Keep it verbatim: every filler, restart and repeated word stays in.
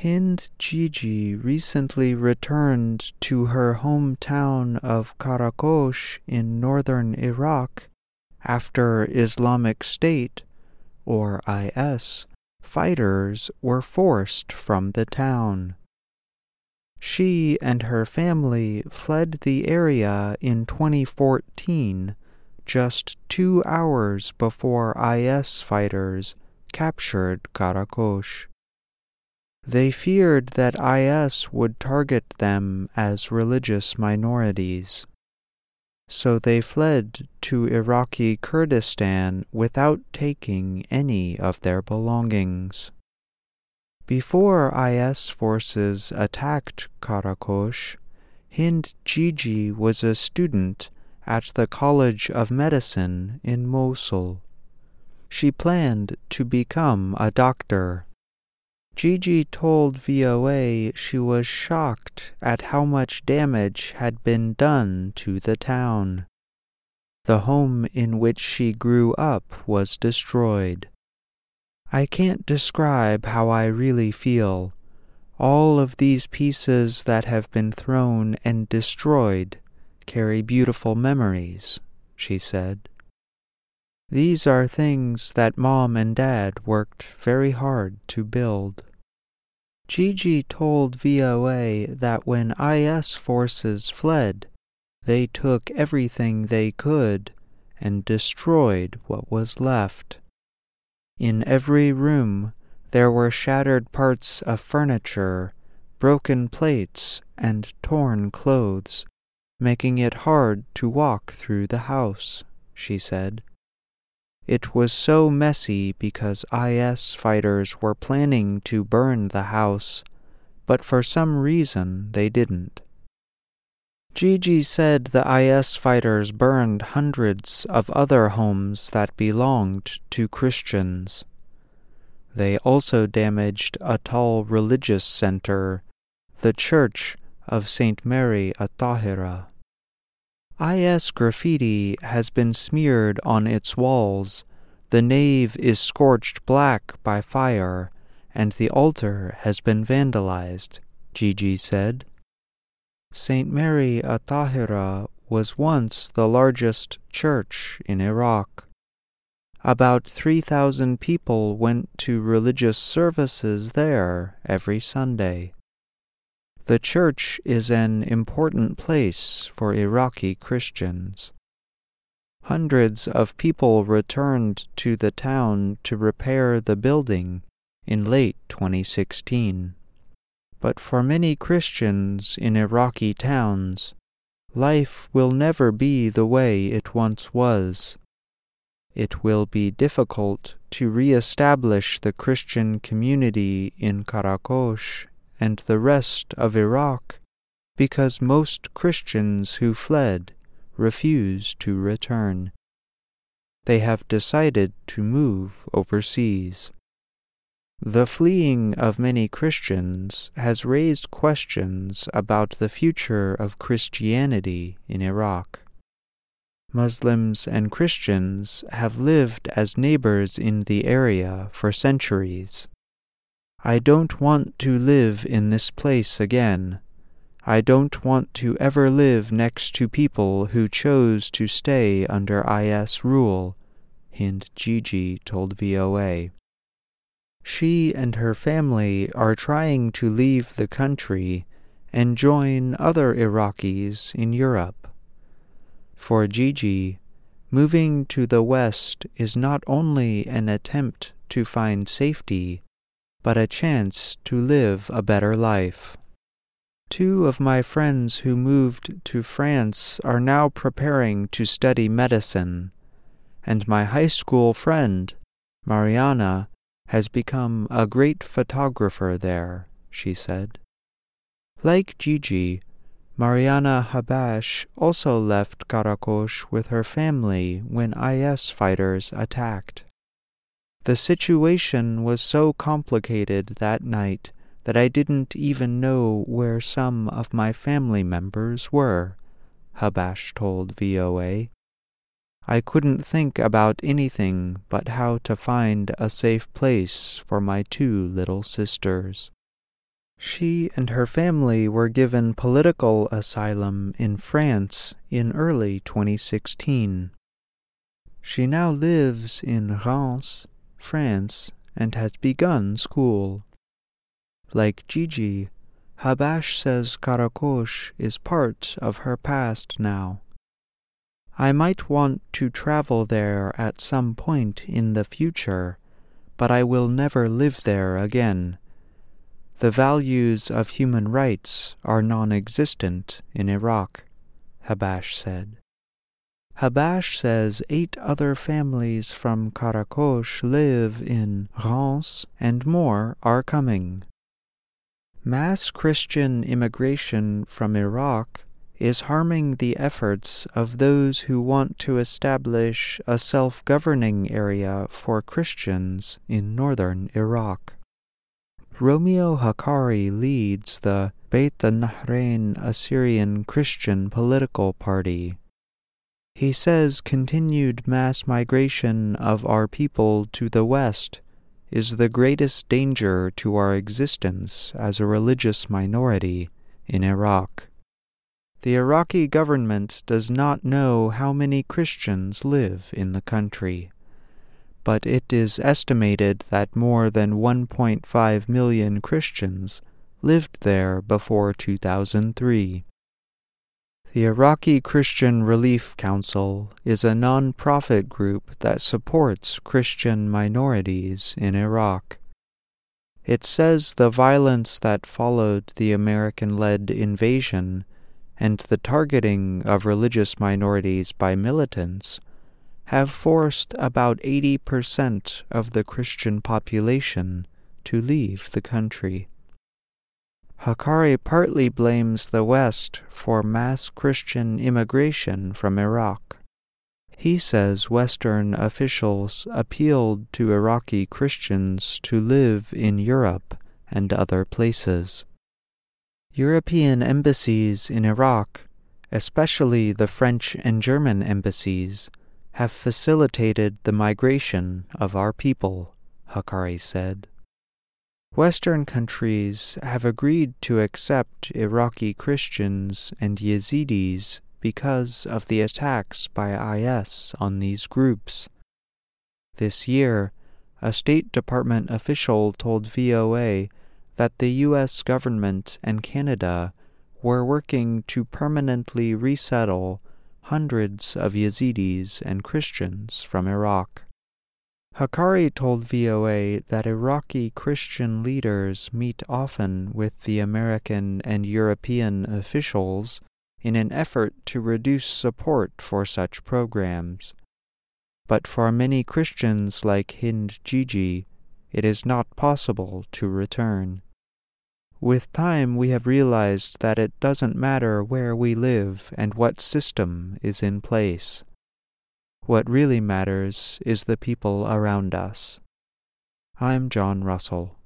Hind Gigi recently returned to her hometown of Karakosh in northern Iraq after Islamic State, or I S, fighters were forced from the town. She and her family fled the area in twenty fourteen, just two hours before I S fighters captured Karakosh. They feared that I S would target them as religious minorities. So they fled to Iraqi Kurdistan without taking any of their belongings. Before I S forces attacked Karakosh, Hind Gigi was a student at the College of Medicine in Mosul. She planned to become a doctor. Gigi told V O A she was shocked at how much damage had been done to the town. The home in which she grew up was destroyed. I can't describe how I really feel. All of these pieces that have been thrown and destroyed carry beautiful memories, she said. These are things that Mom and Dad worked very hard to build. Gigi told V O A that when I S forces fled, they took everything they could and destroyed what was left. In every room, there were shattered parts of furniture, broken plates, and torn clothes, making it hard to walk through the house, she said. It was so messy because I S fighters were planning to burn the house, but for some reason they didn't. Gigi said the I S fighters burned hundreds of other homes that belonged to Christians. They also damaged a tall religious center, the Church of Saint Mary At-Tahira. I S graffiti has been smeared on its walls, the nave is scorched black by fire, and the altar has been vandalized, Gigi said. Saint Mary At-Tahira was once the largest church in Iraq. About three thousand people went to religious services there every Sunday. The church is an important place for Iraqi Christians. Hundreds of people returned to the town to repair the building in late twenty sixteen. But for many Christians in Iraqi towns, life will never be the way it once was. It will be difficult to re-establish the Christian community in Karakosh and the rest of Iraq, because most Christians who fled refuse to return. They have decided to move overseas. The fleeing of many Christians has raised questions about the future of Christianity in Iraq. Muslims and Christians have lived as neighbors in the area for centuries. I don't want to live in this place again. I don't want to ever live next to people who chose to stay under I S rule, Hind Gigi told V O A. She and her family are trying to leave the country and join other Iraqis in Europe. For Gigi, moving to the West is not only an attempt to find safety, but a chance to live a better life. Two of my friends who moved to France are now preparing to study medicine, and my high school friend, Mariana, has become a great photographer there, she said. Like Gigi, Mariana Habash also left Karakosh with her family when I S fighters attacked. The situation was so complicated that night that I didn't even know where some of my family members were, Habash told V O A. I couldn't think about anything but how to find a safe place for my two little sisters. She and her family were given political asylum in France in early twenty sixteen. She now lives in Reims, France, and has begun school. Like Gigi, Habash says Karakosh is part of her past now. I might want to travel there at some point in the future, but I will never live there again. The values of human rights are non-existent in Iraq, Habash said. Habash says eight other families from Karakosh live in Reims and more are coming. Mass Christian immigration from Iraq is harming the efforts of those who want to establish a self-governing area for Christians in northern Iraq. Romeo Hakkari leads the Beit al-Nahrain Assyrian Christian political party. He says continued mass migration of our people to the West is the greatest danger to our existence as a religious minority in Iraq. The Iraqi government does not know how many Christians live in the country, but it is estimated that more than one point five million Christians lived there before two thousand three. The Iraqi Christian Relief Council is a non-profit group that supports Christian minorities in Iraq. It says the violence that followed the American-led invasion and the targeting of religious minorities by militants have forced about eighty percent of the Christian population to leave the country. Hakkari partly blames the West for mass Christian immigration from Iraq. He says Western officials appealed to Iraqi Christians to live in Europe and other places. European embassies in Iraq, especially the French and German embassies, have facilitated the migration of our people, Hakkari said. Western countries have agreed to accept Iraqi Christians and Yazidis because of the attacks by I S on these groups. This year, a State Department official told V O A that the U S government and Canada were working to permanently resettle hundreds of Yazidis and Christians from Iraq. Hakkari told V O A that Iraqi Christian leaders meet often with the American and European officials in an effort to reduce support for such programs. But for many Christians like Hind Gigi, it is not possible to return. With time, we have realized that it doesn't matter where we live and what system is in place. What really matters is the people around us. I'm John Russell.